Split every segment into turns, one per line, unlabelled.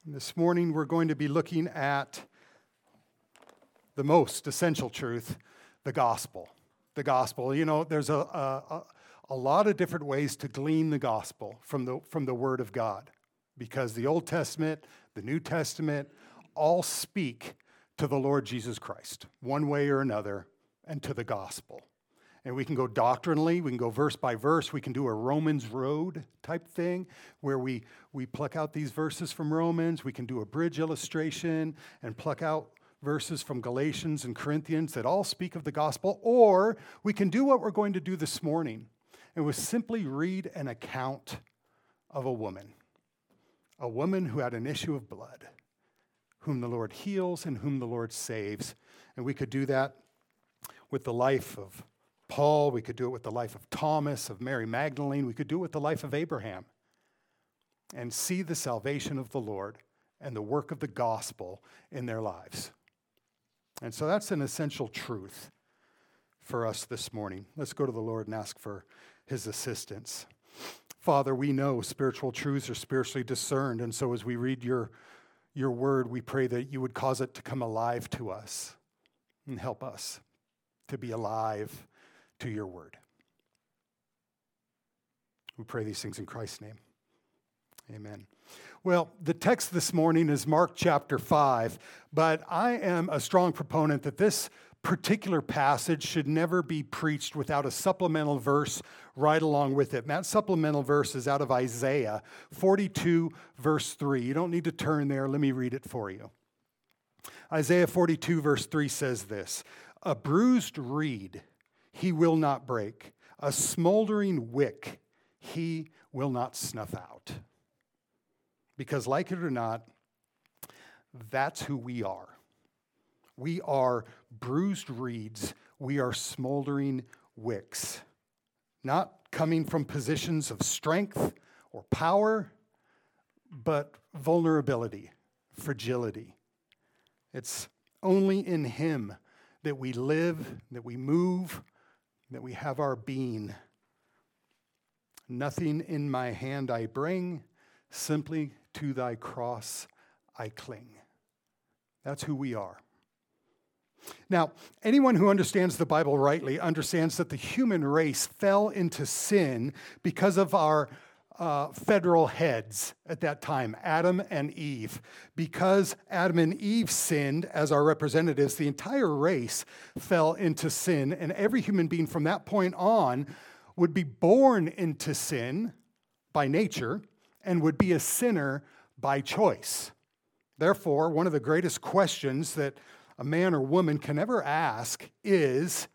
This morning we're going to be looking at the most essential truth, the gospel. The gospel. You know, there's a lot of different ways to glean the gospel from the Word of God, because the Old Testament, the New Testament, all speak to the Lord Jesus Christ, one way or another, and to the gospel. And we can go doctrinally, we can go verse by verse, we can do a Romans road type thing where we pluck out these verses from Romans, we can do a bridge illustration and pluck out verses from Galatians and Corinthians that all speak of the gospel, or we can do what we're going to do this morning, and we'll simply read an account of a woman who had an issue of blood, whom the Lord heals and whom the Lord saves. And we could do that with the life of Paul, we could do it with the life of Thomas, of Mary Magdalene, we could do it with the life of Abraham, and see the salvation of the Lord and the work of the gospel in their lives. And so that's an essential truth for us this morning. Let's go to the Lord and ask for his assistance. Father, we know spiritual truths are spiritually discerned, and so as we read your word, we pray that you would cause it to come alive to us and help us to be alive to your word. We pray these things in Christ's name. Amen. Well, the text this morning is Mark chapter 5, but I am a strong proponent that this particular passage should never be preached without a supplemental verse right along with it. And that supplemental verse is out of Isaiah 42, verse 3. You don't need to turn there. Let me read it for you. Isaiah 42, verse 3 says this: "A bruised reed he will not break, a smoldering wick he will not snuff out." Because like it or not, that's who we are. We are bruised reeds. We are smoldering wicks. Not coming from positions of strength or power, but vulnerability, fragility. It's only in him that we live, that we move, that we have our being. "Nothing in my hand I bring, simply to thy cross I cling." That's who we are. Now, anyone who understands the Bible rightly understands that the human race fell into sin because of our federal heads at that time, Adam and Eve. Because Adam and Eve sinned as our representatives, the entire race fell into sin, and every human being from that point on would be born into sin by nature and would be a sinner by choice. Therefore, one of the greatest questions that a man or woman can ever ask is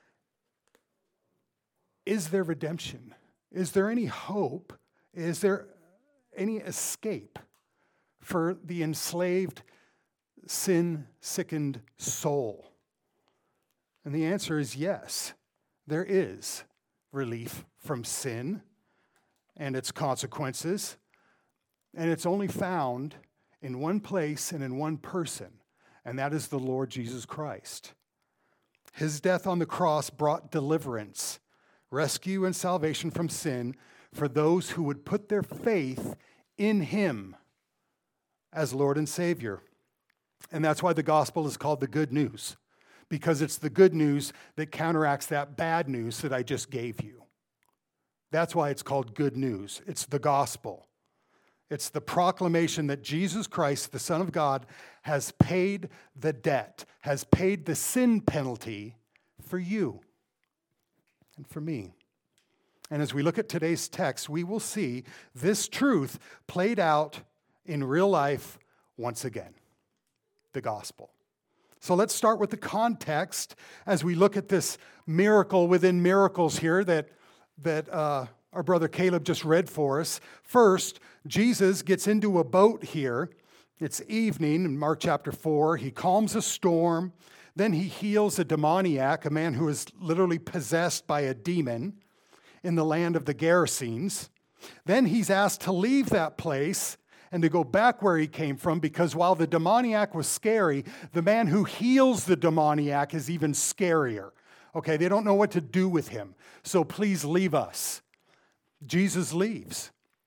there redemption? Is there any hope? Is there any escape for the enslaved, sin-sickened soul? And the answer is yes, there is relief from sin and its consequences, and it's only found in one place and in one person, and that is the Lord Jesus Christ. His death on the cross brought deliverance, rescue, and salvation from sin for those who would put their faith in him as Lord and Savior. And that's why the gospel is called the good news, because it's the good news that counteracts that bad news that I just gave you. That's why it's called good news. It's the gospel. It's the proclamation that Jesus Christ, the Son of God, has paid the debt, has paid the sin penalty for you and for me. And as we look at today's text, we will see this truth played out in real life once again, the gospel. So let's start with the context as we look at this miracle within miracles here that our brother Caleb just read for us. First, Jesus gets into a boat here. It's evening in Mark chapter 4. He calms a storm. Then he heals a demoniac, a man who is literally possessed by a demon in the land of the Gerasenes. Then he's asked to leave that place and to go back where he came from, because while the demoniac was scary, the man who heals the demoniac is even scarier. Okay, they don't know what to do with him. So please leave us. Jesus leaves.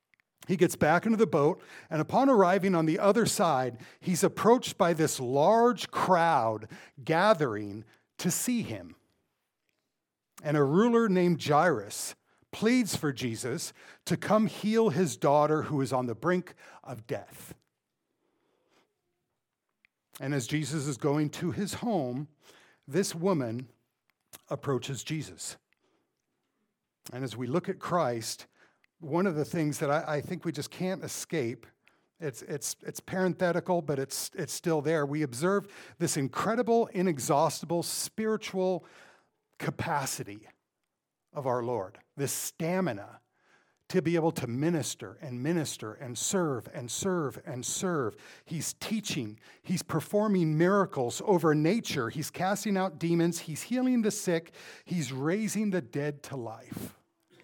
He gets back into the boat, and upon arriving on the other side, he's approached by this large crowd gathering to see him. And a ruler named Jairus pleads for Jesus to come heal his daughter who is on the brink of death. And as Jesus is going to his home, this woman approaches Jesus. And as we look at Christ, one of the things that I think we just can't escape, it's parenthetical, but it's still there. We observe this incredible, inexhaustible spiritual capacity of our Lord, this stamina to be able to minister and minister and serve and serve and serve. He's teaching. He's performing miracles over nature. He's casting out demons. He's healing the sick. He's raising the dead to life.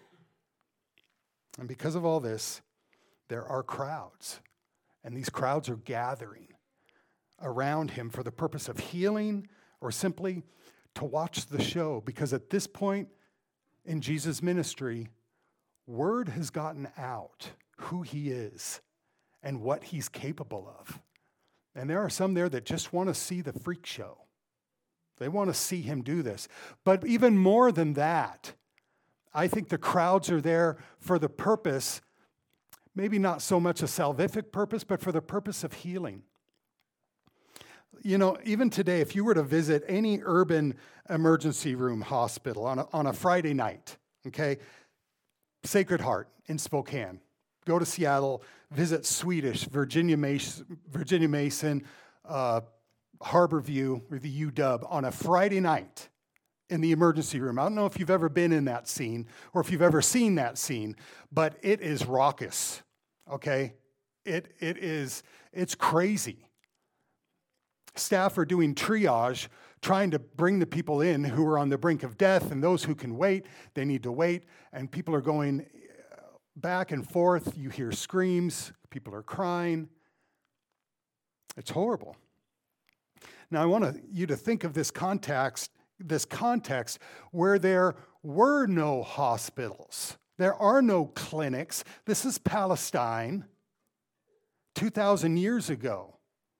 And because of all this, there are crowds. And these crowds are gathering around him for the purpose of healing or simply to watch the show. Because at this point in Jesus' ministry, word has gotten out who he is and what he's capable of. And there are some there that just want to see the freak show. They want to see him do this. But even more than that, I think the crowds are there for the purpose, maybe not so much a salvific purpose, but for the purpose of healing. You know, even today, if you were to visit any urban emergency room hospital on a Friday night, okay, Sacred Heart in Spokane, go to Seattle, visit Swedish, Virginia Mason, Harborview, or the UW on a Friday night in the emergency room. I don't know if you've ever been in that scene or if you've ever seen that scene, but it is raucous, okay? It's crazy. Staff are doing triage, trying to bring the people in who are on the brink of death, and those who can wait, they need to wait, and people are going back and forth. You hear screams, people are crying. It's horrible. Now, I want you to think of this context where there were no hospitals. There are no clinics. This is Palestine 2,000 years ago.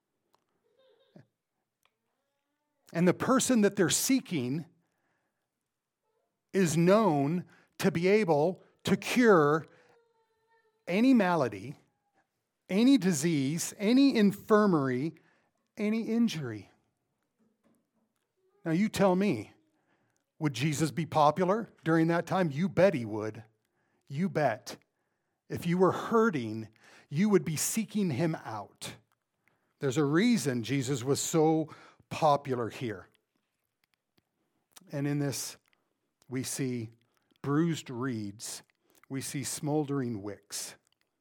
And the person that they're seeking is known to be able to cure any malady, any disease, any infirmary, any injury. Now you tell me, would Jesus be popular during that time? You bet he would. You bet. If you were hurting, you would be seeking him out. There's a reason Jesus was so popular here. And in this, we see bruised reeds. We see smoldering wicks.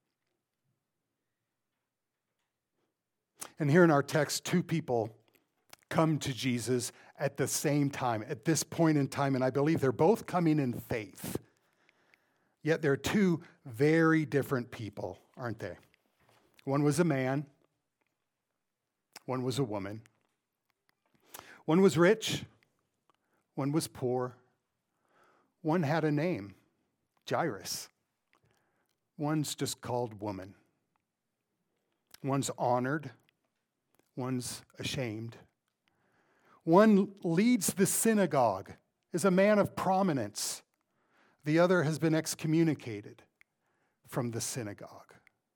And here in our text, two people come to Jesus at the same time, at this point in time, and I believe they're both coming in faith. Yet they're two very different people, aren't they? One was a man. One was a woman. One was rich, one was poor. One had a name, Jairus. One's just called woman. One's honored, one's ashamed. One leads the synagogue, is a man of prominence. The other has been excommunicated from the synagogue.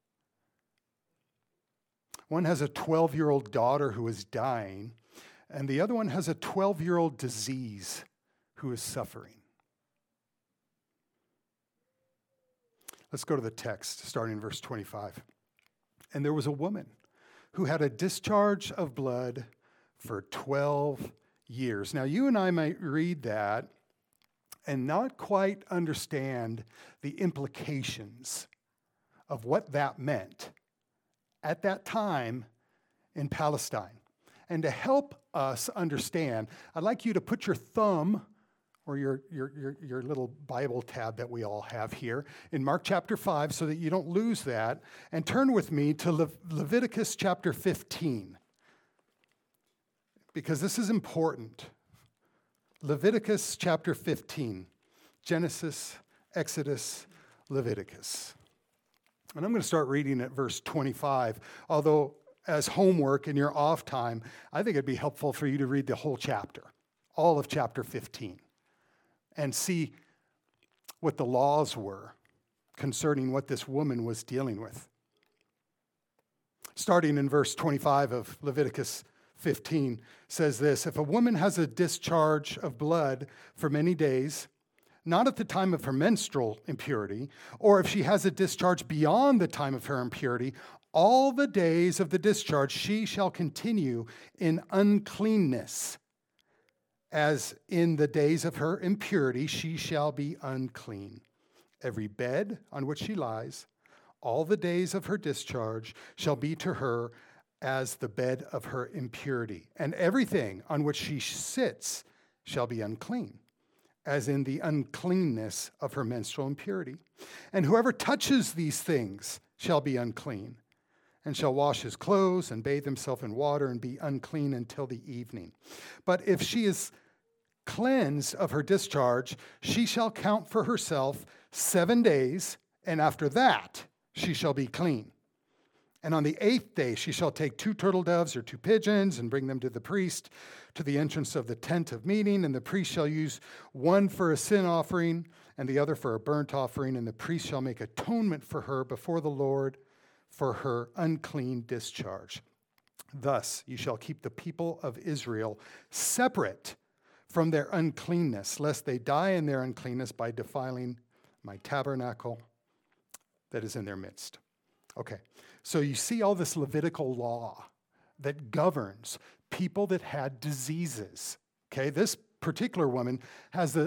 One has a 12-year-old daughter who is dying, and the other one has a 12-year-old disease who is suffering. Let's go to the text, starting in verse 25. And there was a woman who had a discharge of blood for 12 years. Now, you and I might read that and not quite understand the implications of what that meant at that time in Palestine. And to help us understand, I'd like you to put your thumb or your little Bible tab that we all have here in Mark chapter 5 so that you don't lose that, and turn with me to Leviticus chapter 15, because this is important. Leviticus chapter 15, Genesis, Exodus, Leviticus. And I'm going to start reading at verse 25, although as homework in your off time, I think it'd be helpful for you to read the whole chapter, all of chapter 15, and see what the laws were concerning what this woman was dealing with. Starting in verse 25 of Leviticus 15 says this: if a woman has a discharge of blood for many days, not at the time of her menstrual impurity, or if she has a discharge beyond the time of her impurity, all the days of the discharge she shall continue in uncleanness. As in the days of her impurity, she shall be unclean. Every bed on which she lies, all the days of her discharge shall be to her as the bed of her impurity, and everything on which she sits shall be unclean, as in the uncleanness of her menstrual impurity. And whoever touches these things shall be unclean, and shall wash his clothes and bathe himself in water and be unclean until the evening. But if she is cleansed of her discharge, she shall count for herself 7 days, and after that she shall be clean. And on the 8th day she shall take 2 turtle doves or 2 pigeons and bring them to the priest to the entrance of the tent of meeting, and the priest shall use one for a sin offering and the other for a burnt offering, and the priest shall make atonement for her before the Lord for her unclean discharge. Thus you shall keep the people of Israel separate from their uncleanness, lest they die in their uncleanness by defiling my tabernacle that is in their midst. Okay, so you see all this Levitical law that governs people that had diseases. Okay, this particular woman has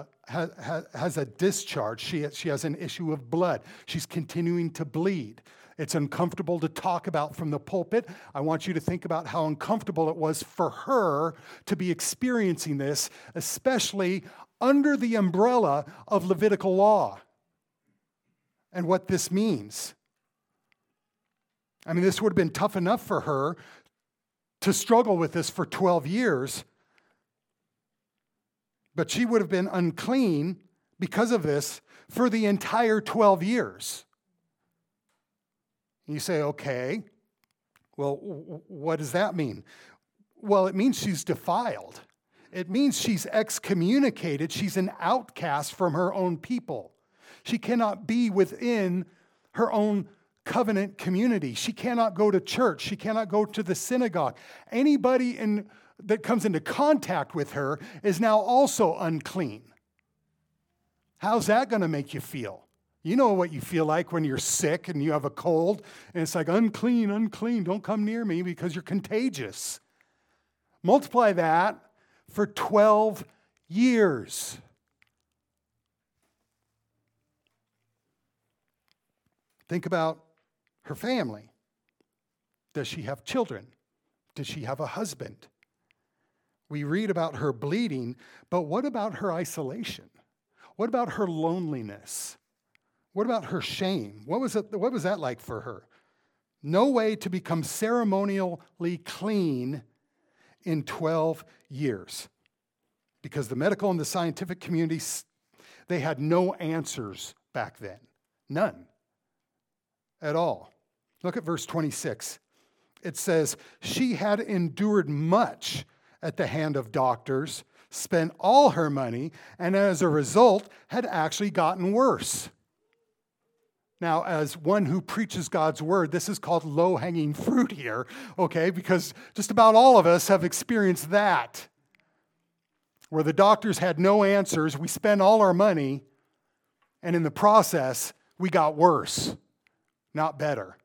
a discharge. She has an issue of blood. She's continuing to bleed. It's uncomfortable to talk about from the pulpit. I want you to think about how uncomfortable it was for her to be experiencing this, especially under the umbrella of Levitical law and what this means. I mean, this would have been tough enough for her to struggle with this for 12 years, but she would have been unclean because of this for the entire 12 years. You say, okay, well, what does that mean? Well, it means she's defiled. It means she's excommunicated. She's an outcast from her own people. She cannot be within her own covenant community. She cannot go to church. She cannot go to the synagogue. Anybody that comes into contact with her is now also unclean. How's that going to make you feel? You know what you feel like when you're sick and you have a cold, and it's like, unclean, unclean, don't come near me because you're contagious. Multiply that for 12 years. Think about her family. Does she have children? Does she have a husband? We read about her bleeding, but what about her isolation? What about her loneliness? What about her shame? What was that like for her? No way to become ceremonially clean in 12 years. Because the medical and the scientific communities, they had no answers back then. None at all. Look at verse 26. It says, she had endured much at the hand of doctors, spent all her money, and as a result had actually gotten worse. Now, as one who preaches God's word, this is called low-hanging fruit here, okay? Because just about all of us have experienced that, where the doctors had no answers, we spent all our money, and in the process, we got worse, not better.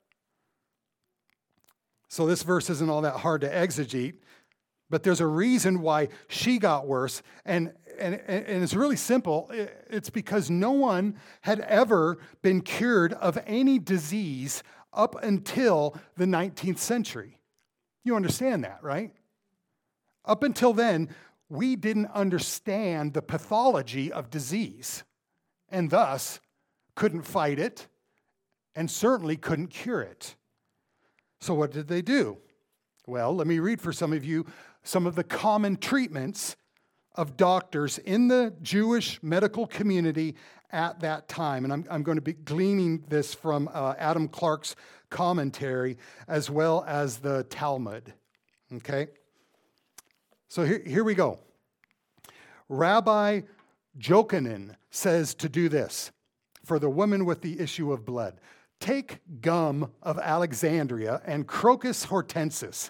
So this verse isn't all that hard to exegete, but there's a reason why she got worse, and it's really simple. It's because no one had ever been cured of any disease up until the 19th century. You understand that, right? Up until then, we didn't understand the pathology of disease, and thus couldn't fight it, and certainly couldn't cure it. So what did they do? Well, let me read for some of you some of the common treatments of doctors in the Jewish medical community at that time. And I'm going to be gleaning this from Adam Clark's commentary as well as the Talmud. Okay? So here we go. Rabbi Jochanan says to do this for the woman with the issue of blood. Take gum of Alexandria and Crocus hortensis,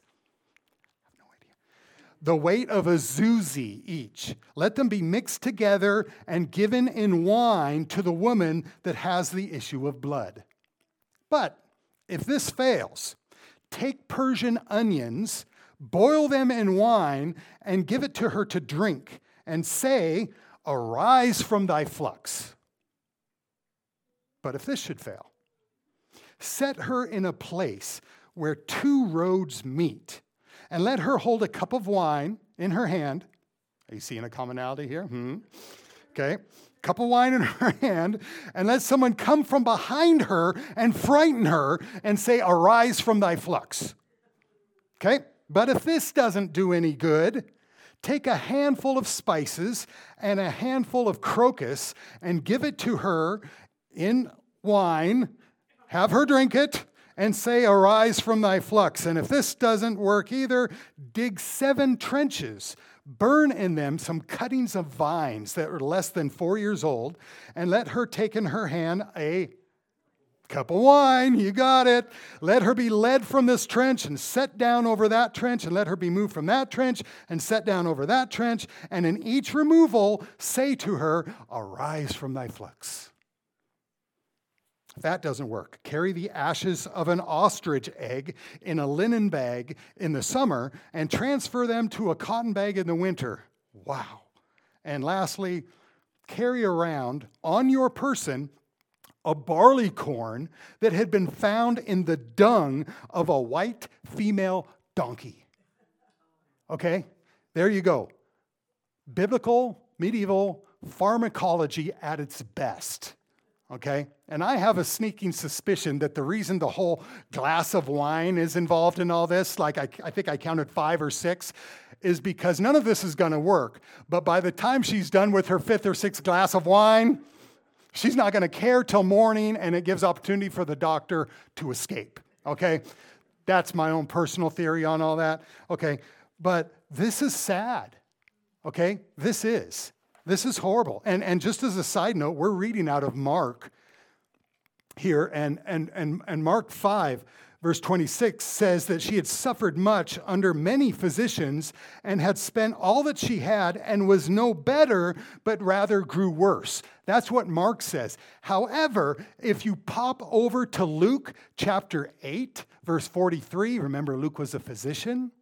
the weight of a zuzi each. Let them be mixed together and given in wine to the woman that has the issue of blood. But if this fails, take Persian onions, boil them in wine, and give it to her to drink, and say, arise from thy flux. But if this should fail, set her in a place where two roads meet, and let her hold a cup of wine in her hand. Are you seeing a commonality here? Okay. Cup of wine in her hand, and let someone come from behind her and frighten her and say, arise from thy flux. Okay? But if this doesn't do any good, take a handful of spices and a handful of crocus and give it to her in wine, have her drink it, and say, arise from thy flux. And if this doesn't work either, dig 7 trenches, burn in them some cuttings of vines that are less than 4 years old, and let her take in her hand a cup of wine. You got it. Let her be led from this trench and set down over that trench, and let her be moved from that trench and set down over that trench. And in each removal, say to her, arise from thy flux. If that doesn't work, carry the ashes of an ostrich egg in a linen bag in the summer and transfer them to a cotton bag in the winter. Wow. And lastly, carry around on your person a barley corn that had been found in the dung of a white female donkey. Okay? There you go. Biblical, medieval pharmacology at its best. Okay? And I have a sneaking suspicion that the reason the whole glass of wine is involved in all this, like I think I counted 5 or 6, is because none of this is going to work. But by the time she's done with her 5th or 6th glass of wine, she's not going to care till morning, and it gives opportunity for the doctor to escape. Okay? That's my own personal theory on all that. Okay? But this is sad. Okay? This is horrible. And just as a side note, we're reading out of Mark here, and Mark 5, verse 26 says that she had suffered much under many physicians and had spent all that she had and was no better, but rather grew worse. That's what Mark says. However, if you pop over to Luke chapter 8, verse 43, remember Luke was a physician,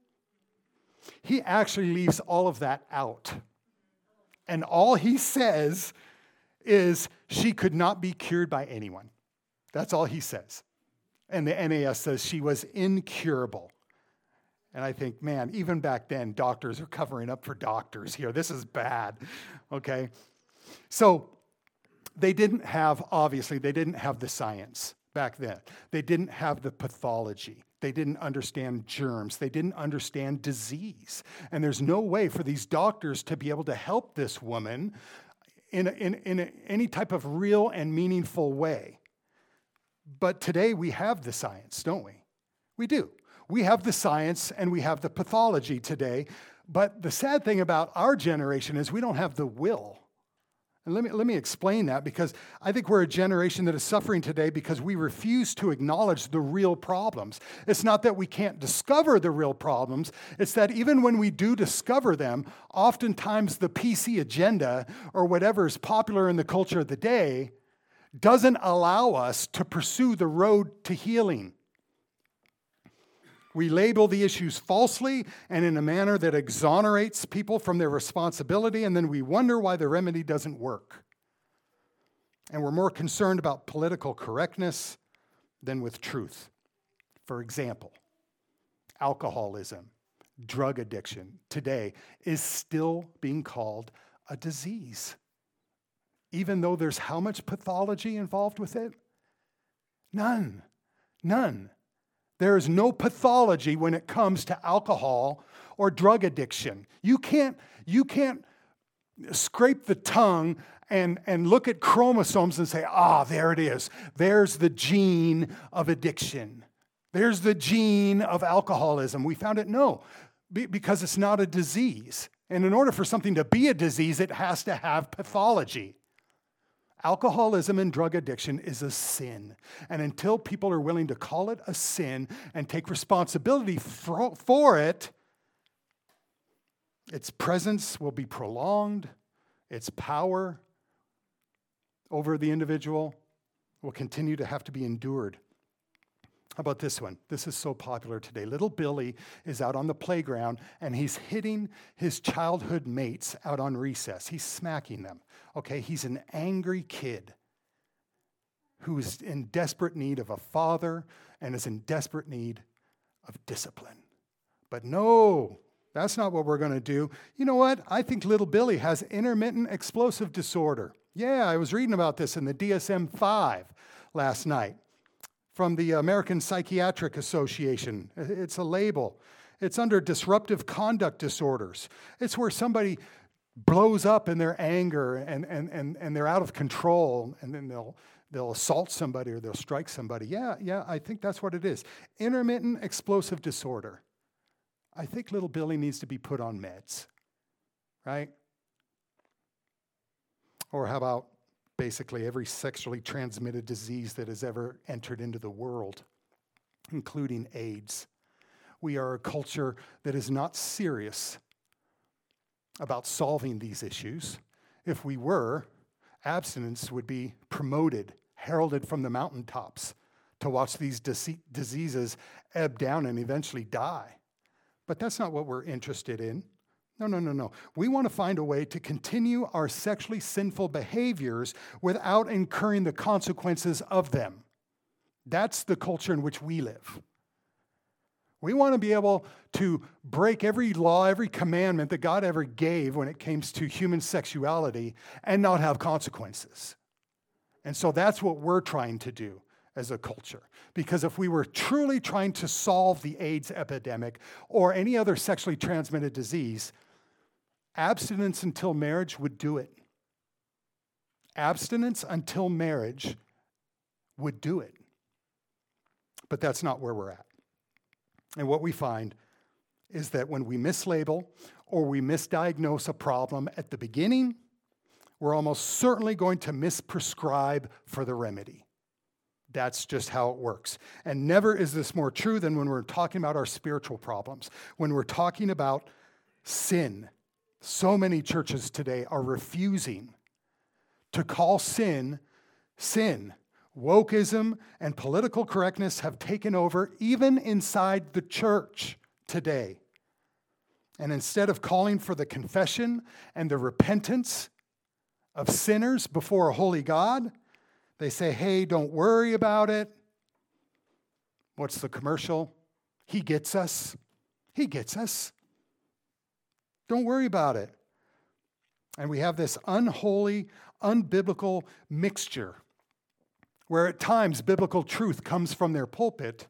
he actually leaves all of that out. And all he says is she could not be cured by anyone. That's all he says. And the NAS says she was incurable. And I think, man, even back then, doctors are covering up for doctors here. This is bad, okay? So they didn't have the science back then. They didn't have the pathology. They didn't understand germs. They didn't understand disease. And there's no way for these doctors to be able to help this woman in any type of real and meaningful way. But today we have the science, don't we? We do. We have the science and we have the pathology today. But the sad thing about our generation is we don't have the will. And let me explain that, because I think we're a generation that is suffering today because we refuse to acknowledge the real problems. It's not that we can't discover the real problems. It's that even when we do discover them, oftentimes the PC agenda or whatever is popular in the culture of the day doesn't allow us to pursue the road to healing. We label the issues falsely and in a manner that exonerates people from their responsibility, and then we wonder why the remedy doesn't work. And we're more concerned about political correctness than with truth. For example, alcoholism, drug addiction today is still being called a disease, even though there's how much pathology involved with it? None. There is no pathology when it comes to alcohol or drug addiction. You can't scrape the tongue and look at chromosomes and say, there it is. There's the gene of addiction. There's the gene of alcoholism. We found it? No, because it's not a disease. And in order for something to be a disease, it has to have pathology. Alcoholism and drug addiction is a sin. And until people are willing to call it a sin and take responsibility for it, its presence will be prolonged. Its power over the individual will continue to have to be endured. How about this one? This is so popular today. Little Billy is out on the playground, and he's hitting his childhood mates out on recess. He's smacking them. Okay, he's an angry kid who is in desperate need of a father and is in desperate need of discipline. But no, that's not what we're going to do. You know what? I think little Billy has intermittent explosive disorder. Yeah, I was reading about this in the DSM-5 last night from the American Psychiatric Association. It's a label. It's under disruptive conduct disorders. It's where somebody blows up in their anger and they're out of control, and then they'll assault somebody or they'll strike somebody. Yeah, I think that's what it is. Intermittent explosive disorder. I think little Billy needs to be put on meds, right? Or how about basically every sexually transmitted disease that has ever entered into the world, including AIDS? We are a culture that is not serious about solving these issues. If we were, abstinence would be promoted, heralded from the mountaintops to watch these diseases ebb down and eventually die. But that's not what we're interested in. No. We want to find a way to continue our sexually sinful behaviors without incurring the consequences of them. That's the culture in which we live. We want to be able to break every law, every commandment that God ever gave when it came to human sexuality and not have consequences. And so that's what we're trying to do as a culture. Because if we were truly trying to solve the AIDS epidemic or any other sexually transmitted disease, abstinence until marriage would do it. Abstinence until marriage would do it. But that's not where we're at. And what we find is that when we mislabel or we misdiagnose a problem at the beginning, we're almost certainly going to misprescribe for the remedy. That's just how it works. And never is this more true than when we're talking about our spiritual problems. When we're talking about sin, so many churches today are refusing to call sin, sin. Wokeism and political correctness have taken over even inside the church today. And instead of calling for the confession and the repentance of sinners before a holy God, they say, hey, don't worry about it. What's the commercial? He gets us. He gets us. Don't worry about it. And we have this unholy, unbiblical mixture where at times biblical truth comes from their pulpit,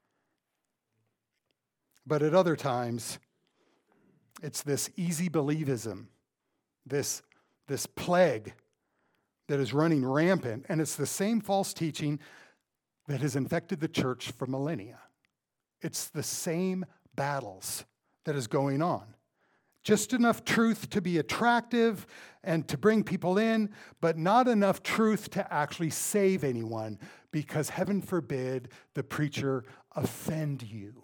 but at other times it's this easy believism, this plague that is running rampant, and it's the same false teaching that has infected the church for millennia. It's the same battles that is going on. Just enough truth to be attractive and to bring people in, but not enough truth to actually save anyone, because heaven forbid the preacher offend you.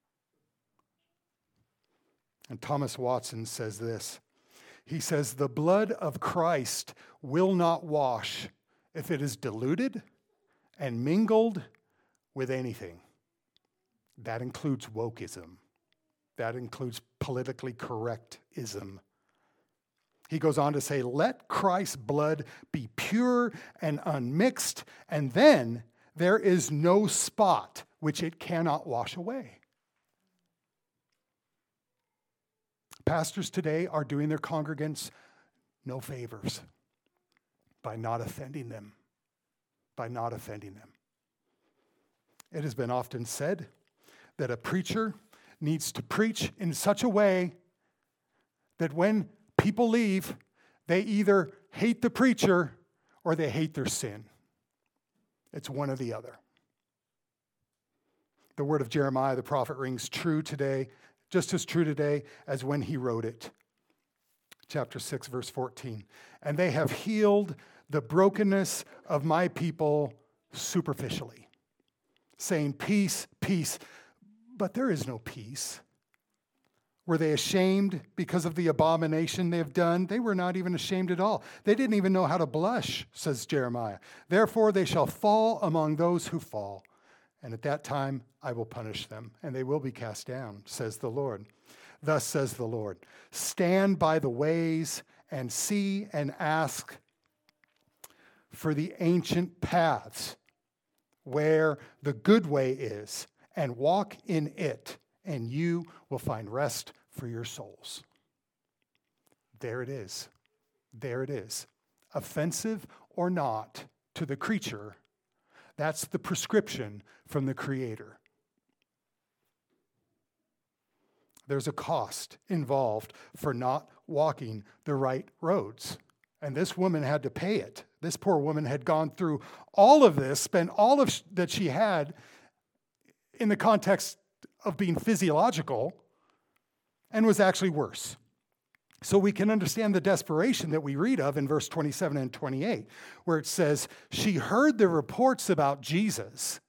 And Thomas Watson says this. He says, the blood of Christ will not wash if it is diluted and mingled with anything. That includes wokeism. That includes politically correctism. He goes on to say, let Christ's blood be pure and unmixed, and then there is no spot which it cannot wash away. Pastors today are doing their congregants no favors by not offending them. By not offending them. It has been often said that a preacher needs to preach in such a way that when people leave, They either hate the preacher or they hate their sin. It's one or the other. The word of Jeremiah, the prophet, rings true today, just as true today as when he wrote it. Chapter 6, verse 14. And they have healed the brokenness of my people superficially, saying, peace, peace. But there is no peace. Were they ashamed because of the abomination they have done? They were not even ashamed at all. They didn't even know how to blush, says Jeremiah. Therefore they shall fall among those who fall. And at that time I will punish them, and they will be cast down, says the Lord. Thus says the Lord, stand by the ways and see and ask for the ancient paths where the good way is, and walk in it, and you will find rest for your souls. There it is. There it is. Offensive or not to the creature, that's the prescription from the Creator. There's a cost involved for not walking the right roads. And this woman had to pay it. This poor woman had gone through all of this, spent all of that she had in the context of being physiological, and was actually worse. So we can understand the desperation that we read of in verse 27 and 28, where it says, she heard the reports about Jesus.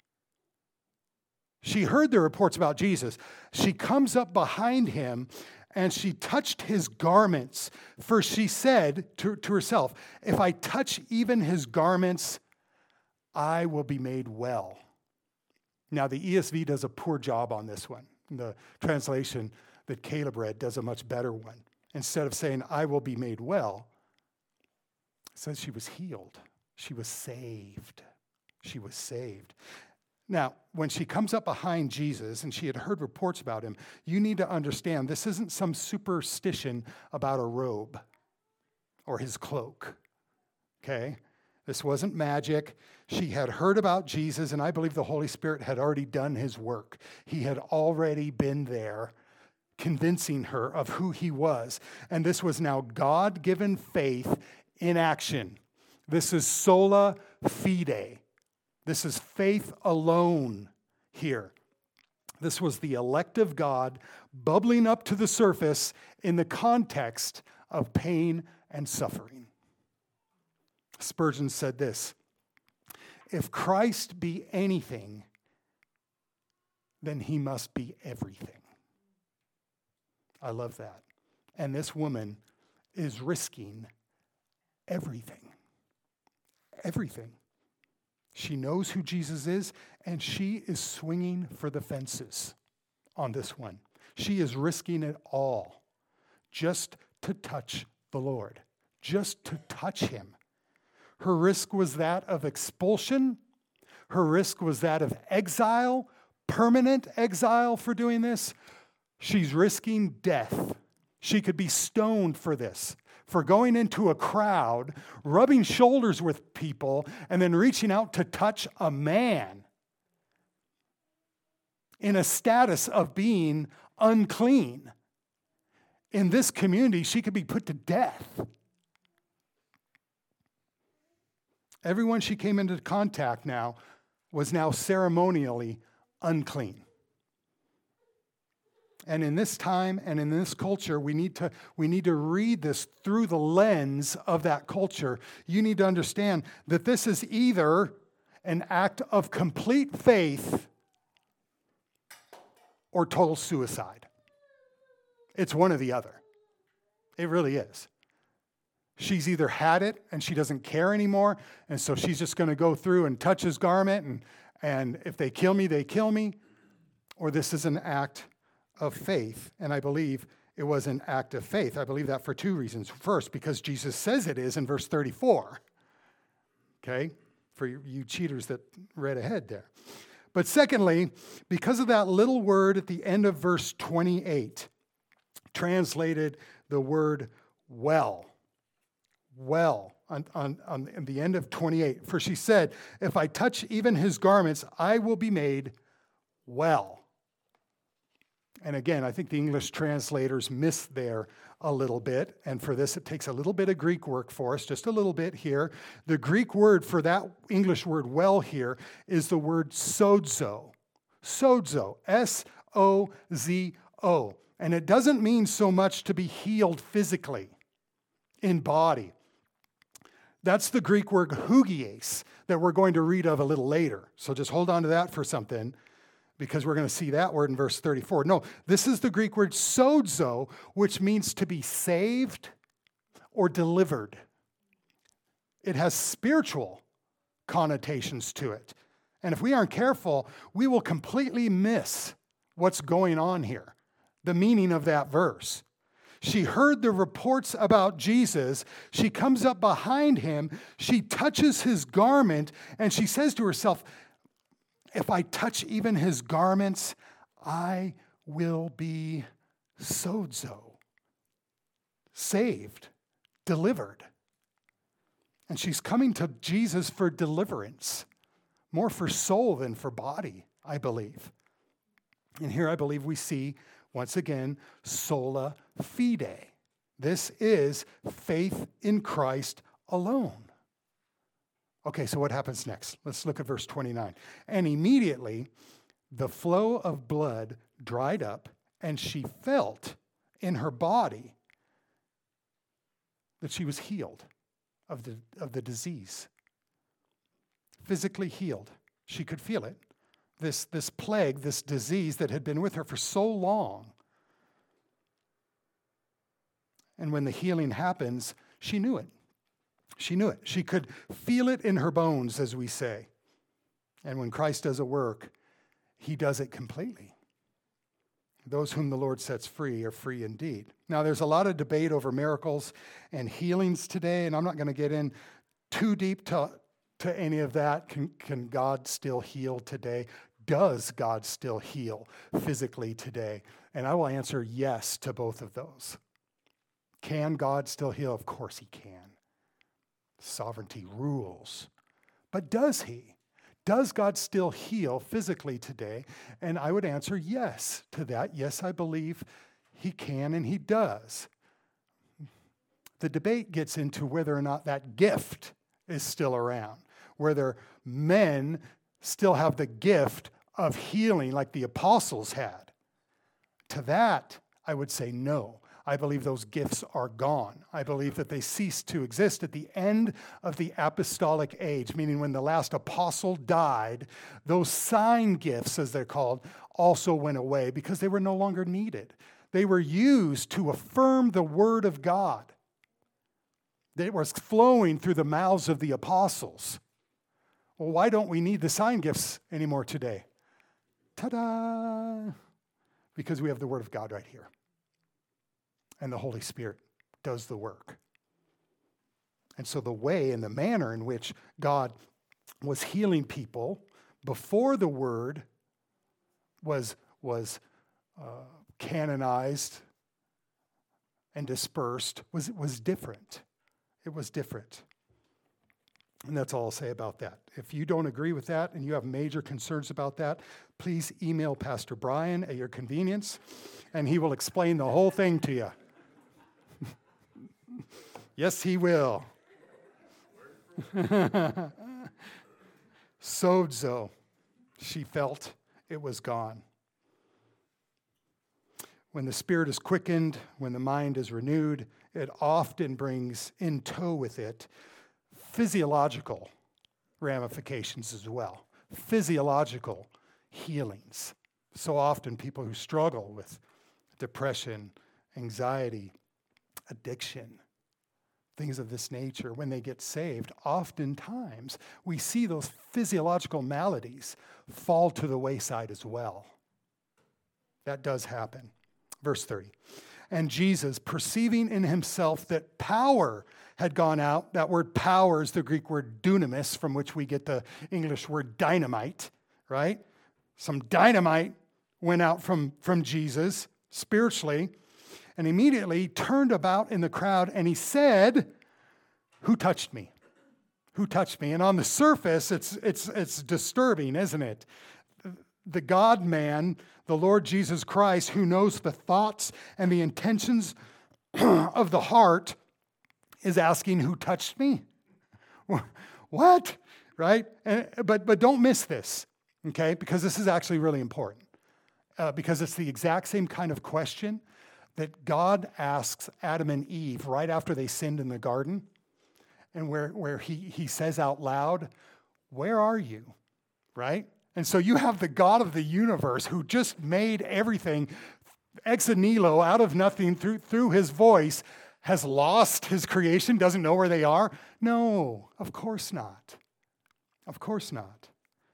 She heard the reports about Jesus. She comes up behind him and she touched his garments. For she said to herself, if I touch even his garments, I will be made well. Now, the ESV does a poor job on this one. The translation that Caleb read does a much better one. Instead of saying, I will be made well, it says she was healed. She was saved. She was saved. Now, when she comes up behind Jesus and she had heard reports about him, you need to understand this isn't some superstition about a robe or his cloak, okay? This wasn't magic. She had heard about Jesus, and I believe the Holy Spirit had already done his work. He had already been there convincing her of who he was. And this was now God-given faith in action. This is sola fide. This is faith alone here. This was the elect of God bubbling up to the surface in the context of pain and suffering. Spurgeon said this, if Christ be anything, then he must be everything. I love that. And this woman is risking everything. Everything. She knows who Jesus is, and she is swinging for the fences on this one. She is risking it all just to touch the Lord, just to touch him. Her risk was that of expulsion. Her risk was that of exile, permanent exile for doing this. She's risking death. She could be stoned for this, for going into a crowd, rubbing shoulders with people, and then reaching out to touch a man in a status of being unclean. In this community, she could be put to death. Everyone she came into contact now was now ceremonially unclean. And in this time and in this culture, we need to read this through the lens of that culture. You need to understand that this is either an act of complete faith or total suicide. It's one or the other. It really is. She's either had it and she doesn't care anymore, and so she's just going to go through and touch his garment, and if they kill me, they kill me. Or this is an act of faith, and I believe it was an act of faith. I believe that for two reasons. First, because Jesus says it is in verse 34. Okay? For you cheaters that read ahead there. But secondly, because of that little word at the end of verse 28, translated the word well. Well, on the end of 28. For she said, if I touch even his garments, I will be made well. And again, I think the English translators miss there a little bit. And for this, it takes a little bit of Greek work for us, just a little bit here. The Greek word for that English word well here is the word sozo. Sozo, S-O-Z-O. And it doesn't mean so much to be healed physically in body. That's the Greek word hugies that we're going to read of a little later. So just hold on to that for something, because we're going to see that word in verse 34. No, this is the Greek word sozo, which means to be saved or delivered. It has spiritual connotations to it. And if we aren't careful, we will completely miss what's going on here, the meaning of that verse. She heard the reports about Jesus. She comes up behind him. She touches his garment, and she says to herself, if I touch even his garments, I will be sozo, saved, delivered. And she's coming to Jesus for deliverance, more for soul than for body, I believe. And here I believe we see, once again, sola fide. This is faith in Christ alone. Okay, so what happens next? Let's look at verse 29. And immediately the flow of blood dried up, and she felt in her body that she was healed of the disease. Physically healed. She could feel it. This plague, this disease that had been with her for so long. And when the healing happens, she knew it. She knew it. She could feel it in her bones, as we say. And when Christ does a work, he does it completely. Those whom the Lord sets free are free indeed. Now, there's a lot of debate over miracles and healings today, and I'm not going to get in too deep to any of that. Can God still heal today? Does God still heal physically today? And I will answer yes to both of those. Can God still heal? Of course he can. Sovereignty rules. But does he? Does God still heal physically today? And I would answer yes to that. Yes, I believe he can and he does. The debate gets into whether or not that gift is still around, whether men still have the gift of healing like the apostles had. To that, I would say no. I believe those gifts are gone. I believe that they ceased to exist at the end of the apostolic age, meaning when the last apostle died, those sign gifts, as they're called, also went away because they were no longer needed. They were used to affirm the word of God that was flowing through the mouths of the apostles. Well, why don't we need the sign gifts anymore today? Ta-da! Because we have the word of God right here. And the Holy Spirit does the work. And so the way and the manner in which God was healing people before the word was canonized and dispersed was different. It was different. And that's all I'll say about that. If you don't agree with that and you have major concerns about that, please email Pastor Brian at your convenience, and he will explain the whole thing to you. Yes, he will. Sozo, she felt it was gone. When the spirit is quickened, when the mind is renewed, it often brings in tow with it physiological ramifications as well. Physiological healings. So often people who struggle with depression, anxiety, addiction, things of this nature, when they get saved, oftentimes we see those physiological maladies fall to the wayside as well. That does happen. Verse 30. And Jesus, perceiving in himself that power had gone out, that word power is the Greek word dunamis, from which we get the English word dynamite, right? Some dynamite went out from Jesus spiritually, and immediately turned about in the crowd, and he said, "Who touched me? Who touched me?" And on the surface, it's disturbing, isn't it? the God-man, the Lord Jesus Christ, who knows the thoughts and the intentions of the heart, is asking, who touched me? What? Right? But don't miss this, okay? Because this is actually really important. Because it's the exact same kind of question that God asks Adam and Eve right after they sinned in the garden, and where he says out loud, where are you? Right? And so you have the God of the universe who just made everything ex nihilo, out of nothing, through his voice, has lost his creation, doesn't know where they are? No, of course not. Of course not.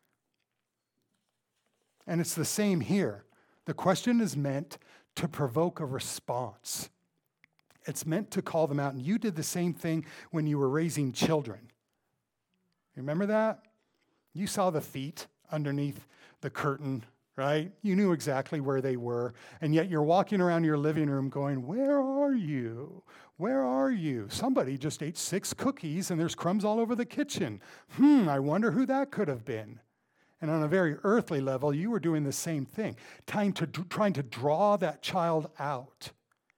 And it's the same here. The question is meant to provoke a response. It's meant to call them out. And you did the same thing when you were raising children. Remember that? You saw the feet underneath the curtain, right? You knew exactly where they were. And yet you're walking around your living room going, where are you? Where are you? Somebody just ate 6 cookies and there's crumbs all over the kitchen. I wonder who that could have been. And on a very earthly level, you were doing the same thing, trying to draw that child out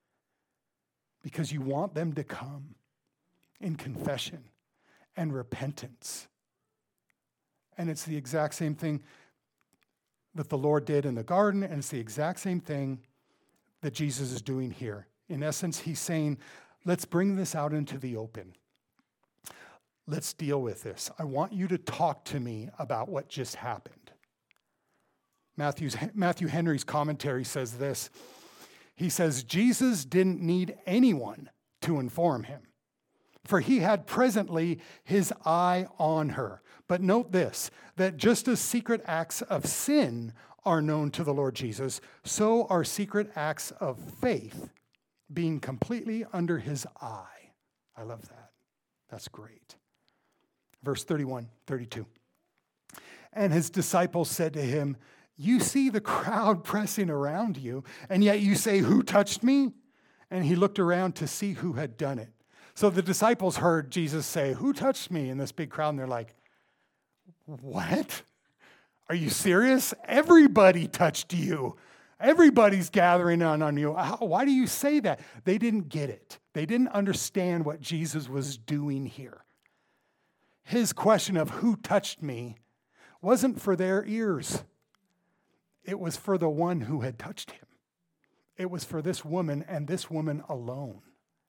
because you want them to come in confession and repentance. And it's the exact same thing that the Lord did in the garden, and it's the exact same thing that Jesus is doing here. In essence, he's saying, let's bring this out into the open. Let's deal with this. I want you to talk to me about what just happened. Matthew Henry's commentary says this. He says, Jesus didn't need anyone to inform him, for he had presently his eye on her. But note this, that just as secret acts of sin are known to the Lord Jesus, so are secret acts of faith being completely under his eye. I love that. That's great. Verse 31, 32. And his disciples said to him, you see the crowd pressing around you, and yet you say, who touched me? And he looked around to see who had done it. So the disciples heard Jesus say, who touched me? In this big crowd, and they're like, what? Are you serious? Everybody touched you. Everybody's gathering on you. Why do you say that? They didn't get it. They didn't understand what Jesus was doing here. His question of who touched me wasn't for their ears. It was for the one who had touched him. It was for this woman and this woman alone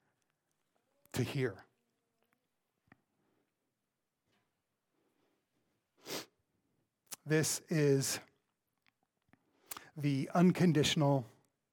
to hear. This is the unconditional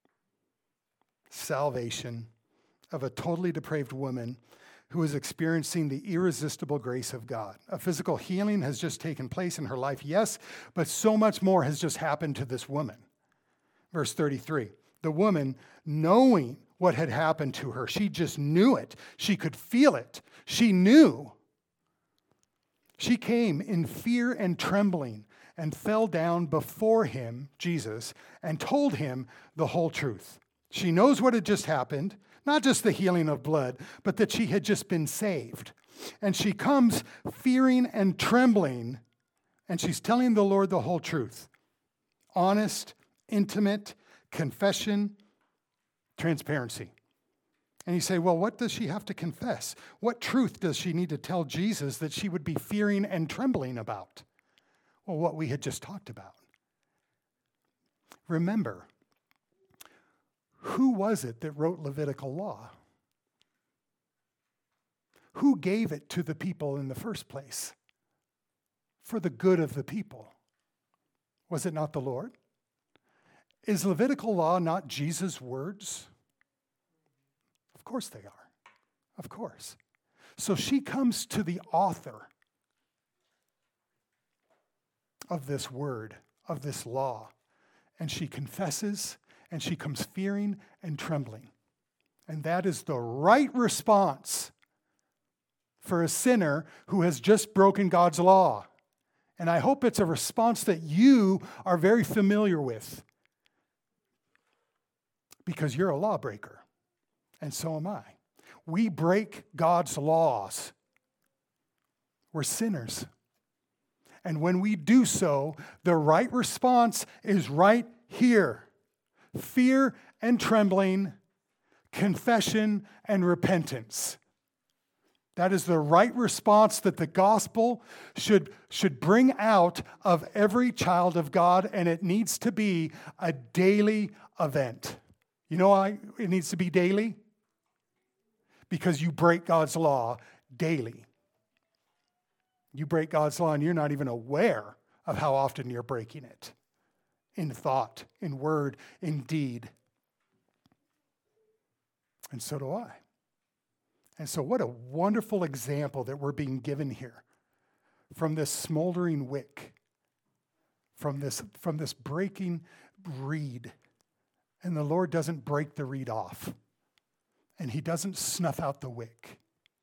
salvation of a totally depraved woman who is experiencing the irresistible grace of God. A physical healing has just taken place in her life, yes, but so much more has just happened to this woman. Verse 33, the woman, knowing what had happened to her, she just knew it. She could feel it. She knew. She came in fear and trembling and fell down before him, Jesus, and told him the whole truth. She knows what had just happened, not just the healing of blood, but that she had just been saved. And she comes fearing and trembling, and she's telling the Lord the whole truth. Honest, intimate, confession, transparency. And you say, well, what does she have to confess? What truth does she need to tell Jesus that she would be fearing and trembling about? Well, what we had just talked about. Remember, who was it that wrote Levitical law? Who gave it to the people in the first place? For the good of the people. Was it not the Lord? Is Levitical law not Jesus' words? Of course they are. Of course. So she comes to the author of this word, of this law, and she confesses, and she comes fearing and trembling. And that is the right response for a sinner who has just broken God's law. And I hope it's a response that you are very familiar with, because you're a lawbreaker, and so am I. We break God's laws. We're sinners. And when we do so, the right response is right here. Fear and trembling, confession and repentance. That is the right response that the gospel should bring out of every child of God, and it needs to be a daily event. You know why it needs to be daily? Because you break God's law daily. You break God's law and you're not even aware of how often you're breaking it. In thought, in word, in deed. And so do I. And so what a wonderful example that we're being given here from this smoldering wick, from this breaking reed. And the Lord doesn't break the reed off. And he doesn't snuff out the wick.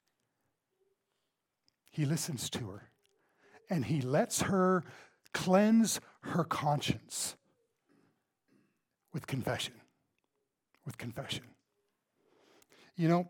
He listens to her. And he lets her cleanse her conscience with confession. With confession. You know,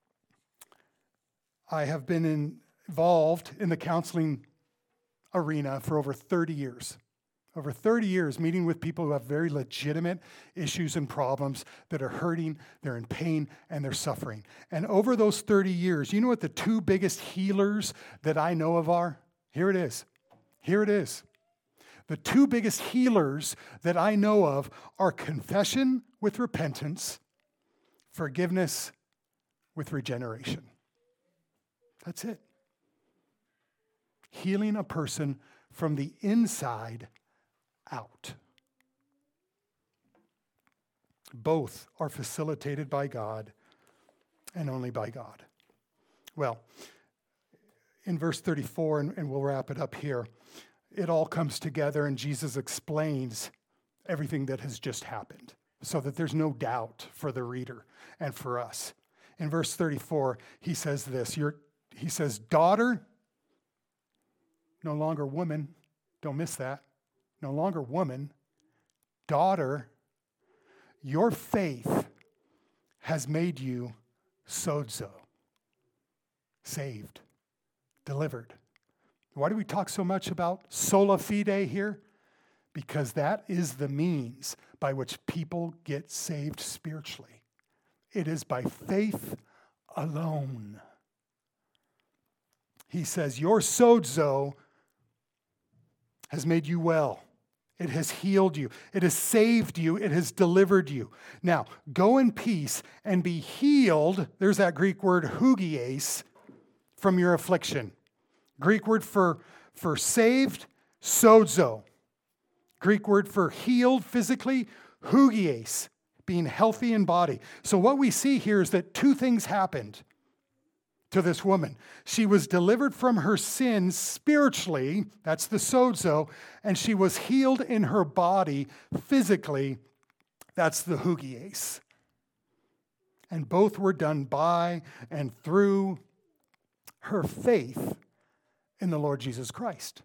I have been involved in the counseling arena for over 30 years. Over 30 years meeting with people who have very legitimate issues and problems that are hurting, they're in pain, and they're suffering. And over those 30 years, you know what the two biggest healers that I know of are? Here it is. Here it is. The two biggest healers that I know of are confession with repentance, forgiveness with regeneration. That's it. Healing a person from the inside out. Both are facilitated by God and only by God. Well, in verse 34, and we'll wrap it up here, it all comes together and Jesus explains everything that has just happened so that there's no doubt for the reader and for us. In verse 34, he says this, he says, daughter, no longer woman, don't miss that, no longer woman, daughter, your faith has made you sozo, saved, delivered. Why do we talk so much about sola fide here? Because that is the means by which people get saved spiritually. It is by faith alone. He says, your sozo has made you well. It has healed you. It has saved you. It has delivered you. Now, go in peace and be healed. There's that Greek word hugies, from your affliction. Greek word for saved, sozo. Greek word for healed physically, hugies, being healthy in body. So what we see here is that two things happened to this woman. She was delivered from her sins spiritually, that's the sozo, and she was healed in her body physically, that's the hugies. And both were done by and through her faith in the Lord Jesus Christ.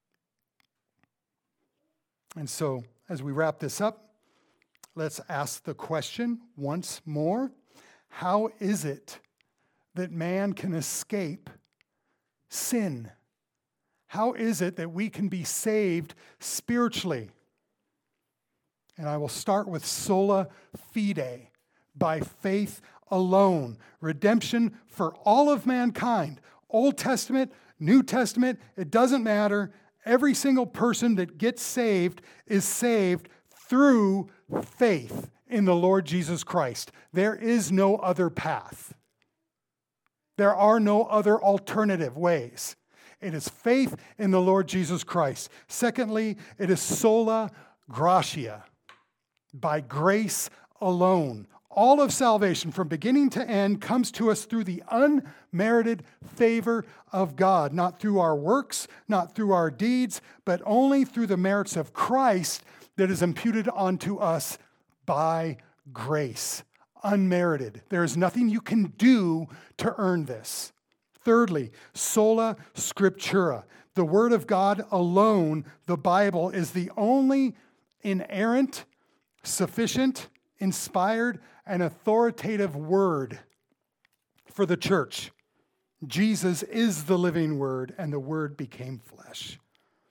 And so, as we wrap this up, let's ask the question once more. How is it that man can escape sin? How is it that we can be saved spiritually? And I will start with sola fide, by faith alone. Redemption for all of mankind. Old Testament, New Testament, it doesn't matter. Every single person that gets saved is saved through faith in the Lord Jesus Christ. There is no other path. There are no other alternative ways. It is faith in the Lord Jesus Christ. Secondly, it is sola gratia, by grace alone. All of salvation from beginning to end comes to us through the unmerited favor of God, not through our works, not through our deeds, but only through the merits of Christ that is imputed onto us by grace. Unmerited. There is nothing you can do to earn this. Thirdly, sola scriptura. The Word of God alone, the Bible, is the only inerrant, sufficient, inspired, and authoritative word for the church. Jesus is the living Word, and the Word became flesh.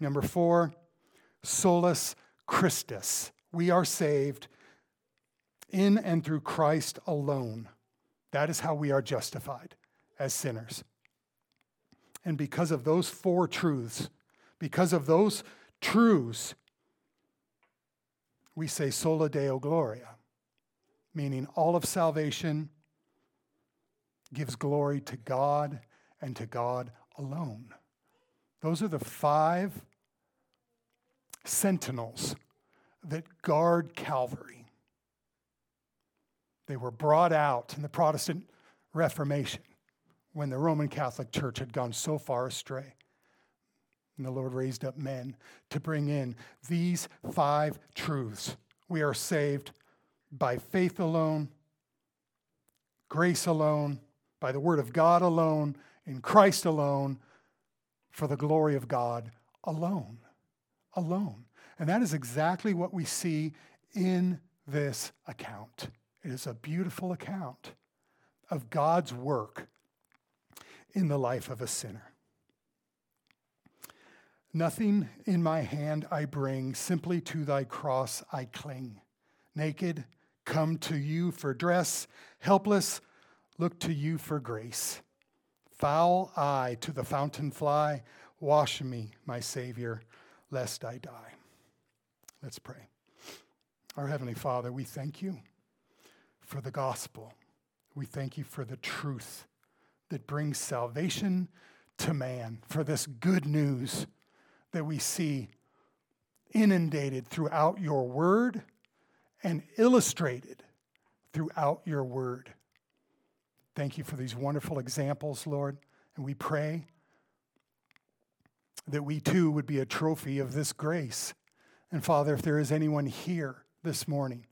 Number 4, solus Christus. We are saved in and through Christ alone. That is how we are justified as sinners. And because of those 4 truths, because of those truths, we say sola Deo Gloria, meaning all of salvation gives glory to God and to God alone. Those are the 5 sentinels that guard Calvary. They were brought out in the Protestant Reformation when the Roman Catholic Church had gone so far astray. And the Lord raised up men to bring in these 5 truths. We are saved by faith alone, grace alone, by the word of God alone, in Christ alone, for the glory of God alone. Alone. And that is exactly what we see in this account. It is a beautiful account of God's work in the life of a sinner. Nothing in my hand I bring, simply to thy cross I cling. Naked, come to you for dress, helpless, look to you for grace. Foul I to the fountain fly, wash me, my Savior, lest I die. Let's pray. Our Heavenly Father, we thank you for the gospel. We thank you for the truth that brings salvation to man, for this good news that we see inundated throughout your word and illustrated throughout your word. Thank you for these wonderful examples, Lord, and we pray that we too would be a trophy of this grace. And Father, if there is anyone here this morning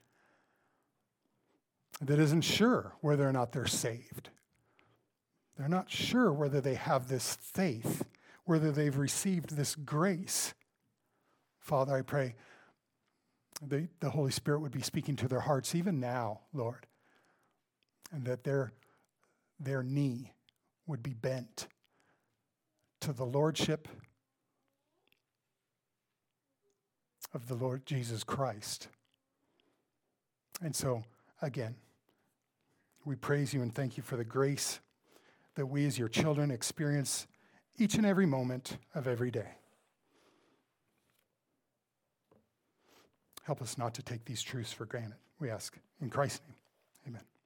that isn't sure whether or not they're saved, they're not sure whether they have this faith, whether they've received this grace, Father, I pray the Holy Spirit would be speaking to their hearts even now, Lord, and that their knee would be bent to the lordship of the Lord Jesus Christ. And so, again, we praise you and thank you for the grace that we as your children experience each and every moment of every day. Help us not to take these truths for granted, we ask in Christ's name. Amen.